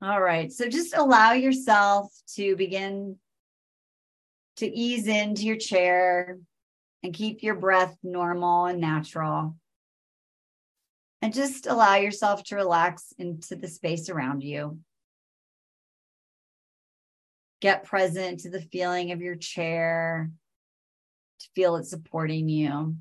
All right. So just allow yourself to begin to ease into your chair and keep your breath normal and natural. And just allow yourself to relax into the space around you. Get present to the feeling of your chair, to feel it supporting you.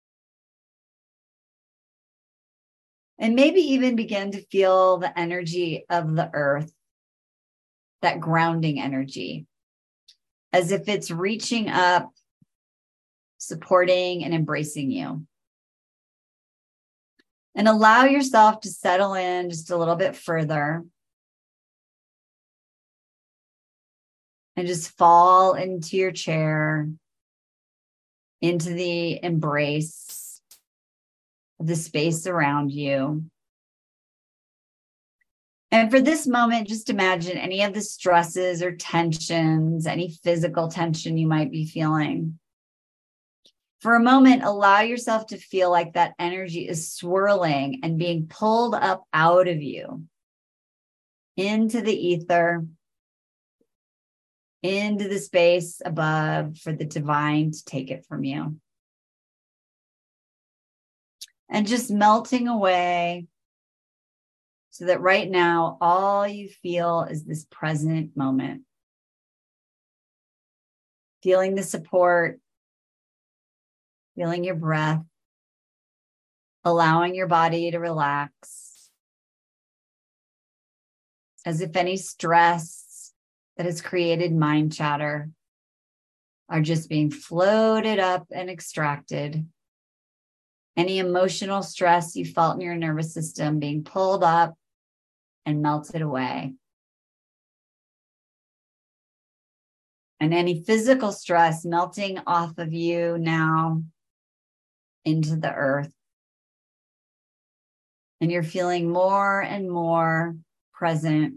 And maybe even begin to feel the energy of the earth, that grounding energy, as if it's reaching up, supporting and embracing you. And allow yourself to settle in just a little bit further. And just fall into your chair, into the embrace of the space around you. And for this moment, just imagine any of the stresses or tensions, any physical tension you might be feeling. For a moment, allow yourself to feel like that energy is swirling and being pulled up out of you into the ether, into the space above for the divine to take it from you. And just melting away so that right now, all you feel is this present moment. Feeling the support, feeling your breath, allowing your body to relax, as if any stress that has created mind chatter are just being floated up and extracted. Any emotional stress you felt in your nervous system being pulled up and melted away. And any physical stress melting off of you now into the earth. And you're feeling more and more present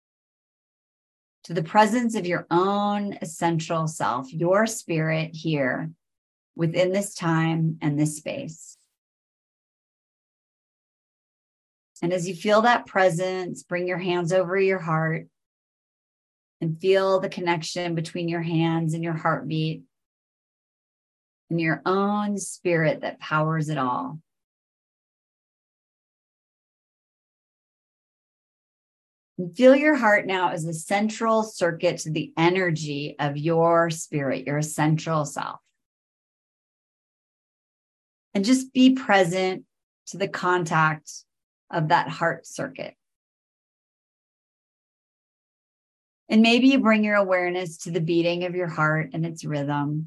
to the presence of your own essential self, your spirit here within this time and this space. And as you feel that presence, bring your hands over your heart and feel the connection between your hands and your heartbeat and your own spirit that powers it all. And feel your heart now as a central circuit to the energy of your spirit, your essential self. And just be present to the contact of that heart circuit. And maybe you bring your awareness to the beating of your heart and its rhythm.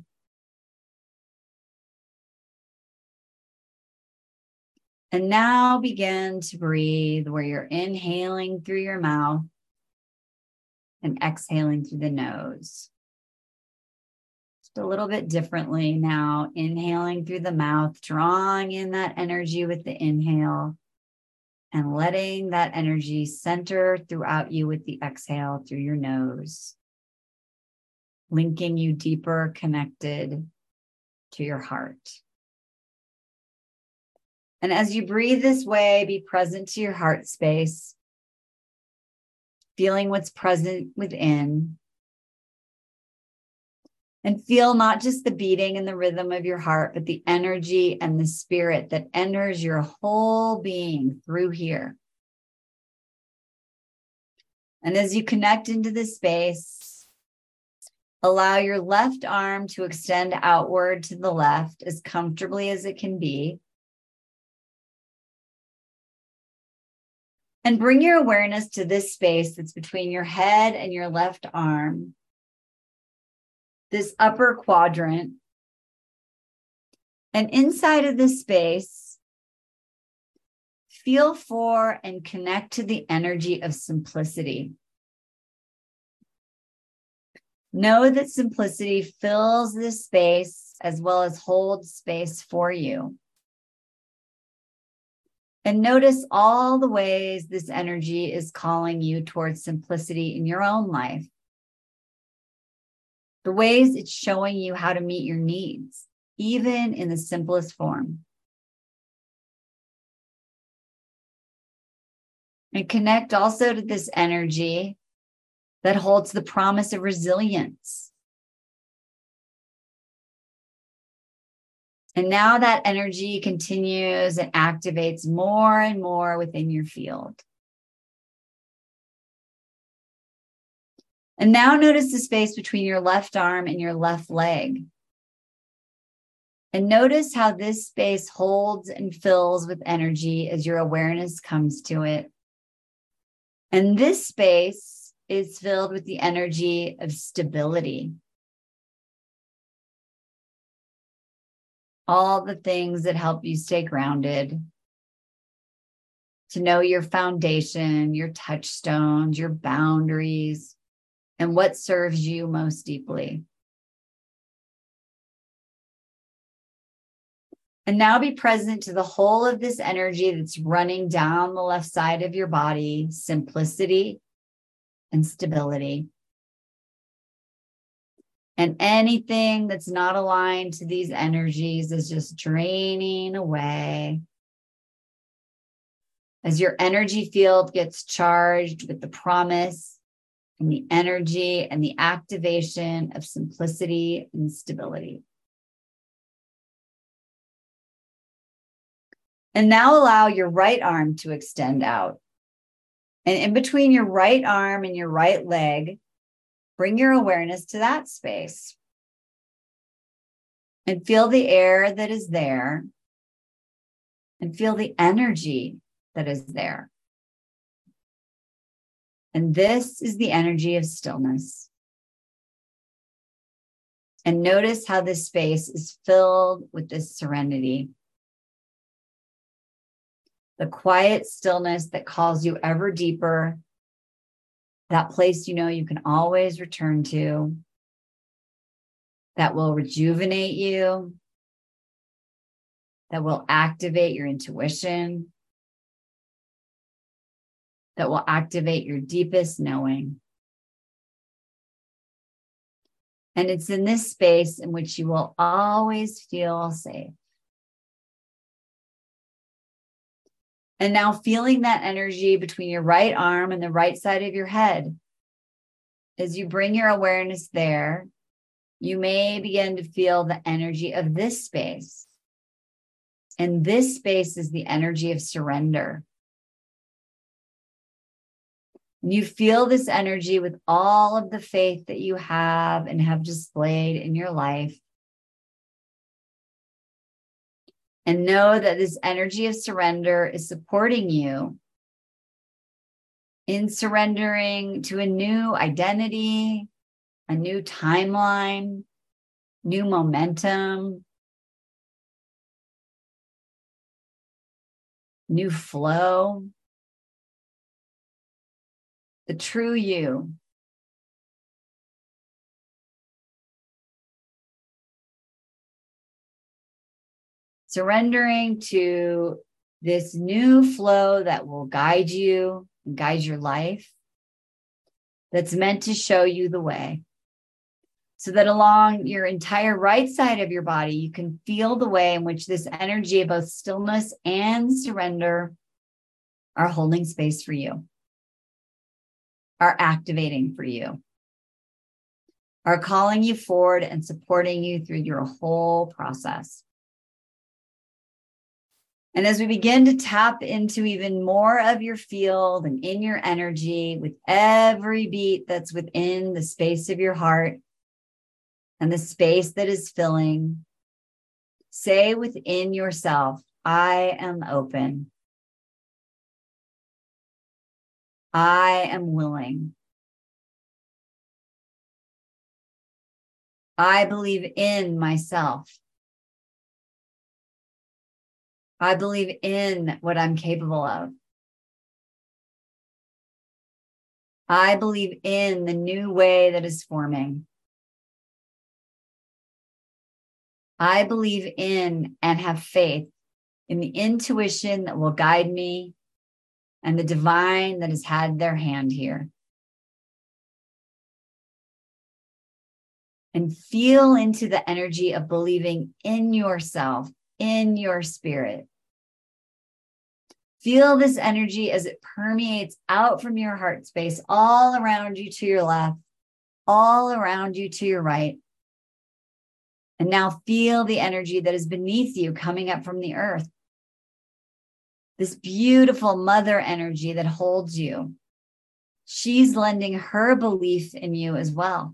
And now begin to breathe where you're inhaling through your mouth and exhaling through the nose. Just a little bit differently now, inhaling through the mouth, drawing in that energy with the inhale and letting that energy center throughout you with the exhale through your nose, linking you deeper connected to your heart. And as you breathe this way, be present to your heart space, feeling what's present within. And feel not just the beating and the rhythm of your heart, but the energy and the spirit that enters your whole being through here. And as you connect into this space, allow your left arm to extend outward to the left as comfortably as it can be. And bring your awareness to this space that's between your head and your left arm, this upper quadrant. And inside of this space, feel for and connect to the energy of simplicity. Know that simplicity fills this space as well as holds space for you. And notice all the ways this energy is calling you towards simplicity in your own life. The ways it's showing you how to meet your needs, even in the simplest form. And connect also to this energy that holds the promise of resilience. And now that energy continues and activates more and more within your field. And now notice the space between your left arm and your left leg. And notice how this space holds and fills with energy as your awareness comes to it. And this space is filled with the energy of stability. All the things that help you stay grounded, to know your foundation, your touchstones, your boundaries, and what serves you most deeply. And now be present to the whole of this energy that's running down the left side of your body, simplicity and stability. And anything that's not aligned to these energies is just draining away. As your energy field gets charged with the promise and the energy and the activation of simplicity and stability. And now allow your right arm to extend out. And in between your right arm and your right leg, bring your awareness to that space. And feel the air that is there. And feel the energy that is there. And this is the energy of stillness. And notice how this space is filled with this serenity. The quiet stillness that calls you ever deeper. That place you know you can always return to. That will rejuvenate you. That will activate your intuition. That will activate your deepest knowing. And it's in this space in which you will always feel safe. And now feeling that energy between your right arm and the right side of your head. As you bring your awareness there, you may begin to feel the energy of this space. And this space is the energy of surrender. You feel this energy with all of the faith that you have and have displayed in your life. And know that this energy of surrender is supporting you in surrendering to a new identity, a new timeline, new momentum, new flow, the true you. Surrendering to this new flow that will guide you and guide your life, that's meant to show you the way. So that along your entire right side of your body, you can feel the way in which this energy of both stillness and surrender are holding space for you, are activating for you, are calling you forward and supporting you through your whole process. And as we begin to tap into even more of your field and in your energy with every beat that's within the space of your heart and the space that is filling, say within yourself, I am open. I am willing. I believe in myself. I believe in what I'm capable of. I believe in the new way that is forming. I believe in and have faith in the intuition that will guide me and the divine that has had their hand here. And feel into the energy of believing in yourself, in your spirit. Feel this energy as it permeates out from your heart space, all around you to your left, all around you to your right. And now feel the energy that is beneath you coming up from the earth. This beautiful mother energy that holds you. She's lending her belief in you as well.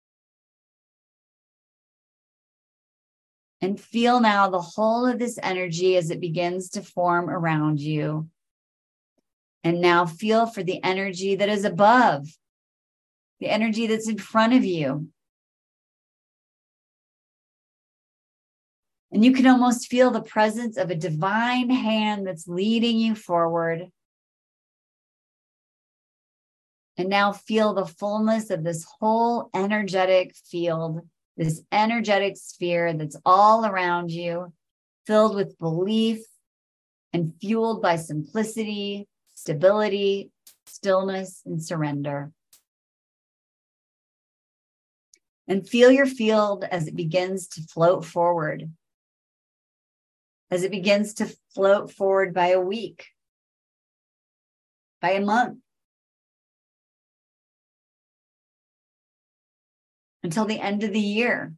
And feel now the whole of this energy as it begins to form around you. And now feel for the energy that is above, the energy that's in front of you. And you can almost feel the presence of a divine hand that's leading you forward. And now feel the fullness of this whole energetic field, this energetic sphere that's all around you, filled with belief and fueled by simplicity, stability, stillness, and surrender. And feel your field as it begins to float forward. As it begins to float forward by a week, by a month, until the end of the year.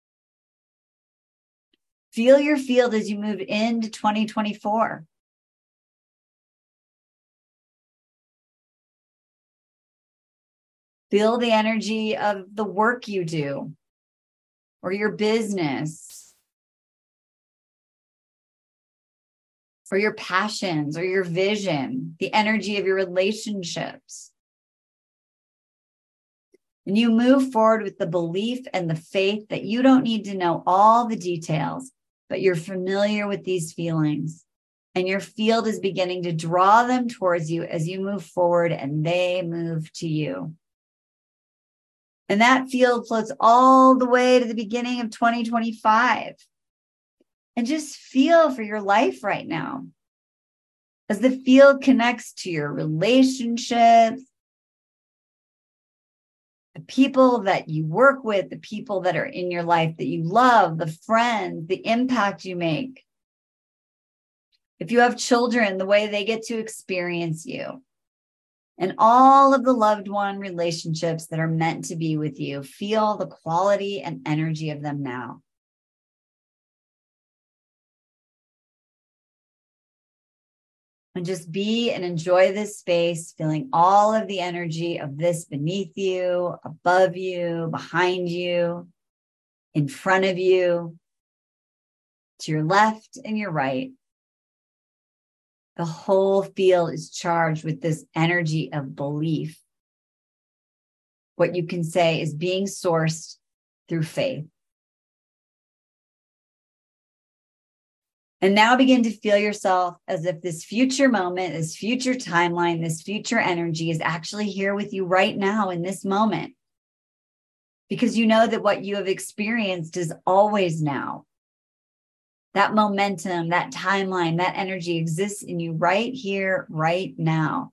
Feel your field as you move into 2024. Feel the energy of the work you do or your business or your passions or your vision, the energy of your relationships. And you move forward with the belief and the faith that you don't need to know all the details, but you're familiar with these feelings. And your field is beginning to draw them towards you as you move forward and they move to you. And that field floats all the way to the beginning of 2025. And just feel for your life right now. As the field connects to your relationships, the people that you work with, the people that are in your life that you love, the friends, the impact you make. If you have children, the way they get to experience you. And all of the loved one relationships that are meant to be with you. Feel the quality and energy of them now. And just be and enjoy this space, feeling all of the energy of this beneath you, above you, behind you, in front of you, to your left and your right. The whole field is charged with this energy of belief. What you can say is being sourced through faith. And now begin to feel yourself as if this future moment, this future timeline, this future energy is actually here with you right now in this moment. Because you know that what you have experienced is always now. That momentum, that timeline, that energy exists in you right here, right now.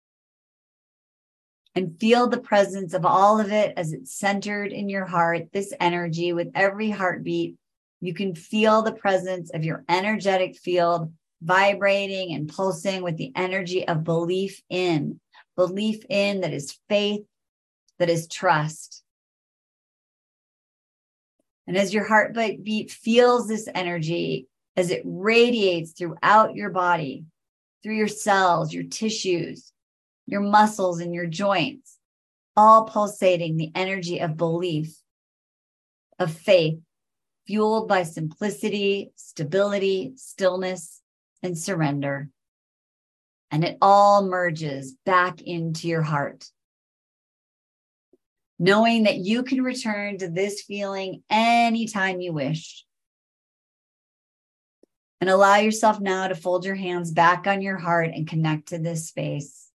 And feel the presence of all of it as it's centered in your heart, this energy with every heartbeat. You can feel the presence of your energetic field vibrating and pulsing with the energy of belief in that is faith, that is trust. And as your heartbeat feels this energy, as it radiates throughout your body, through your cells, your tissues, your muscles, and your joints, all pulsating the energy of belief, of faith, fueled by simplicity, stability, stillness, and surrender. And it all merges back into your heart. Knowing that you can return to this feeling anytime you wish. And allow yourself now to fold your hands back on your heart and connect to this space.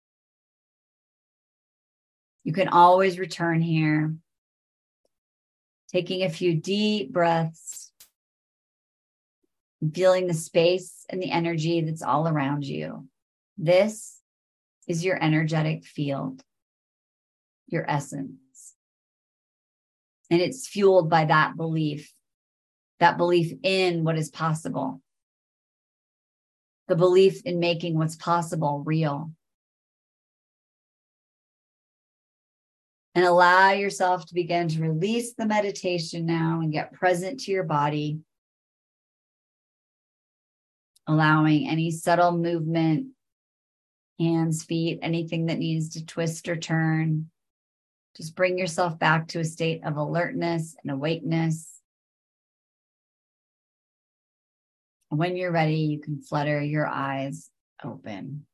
You can always return here. Taking a few deep breaths, and feeling the space and the energy that's all around you. This is your energetic field, your essence. And it's fueled by that belief in what is possible. the belief in making what's possible real. And allow yourself to begin to release the meditation now and get present to your body. Allowing any subtle movement, hands, feet, anything that needs to twist or turn. Just bring yourself back to a state of alertness and awakeness. And when you're ready, you can flutter your eyes open.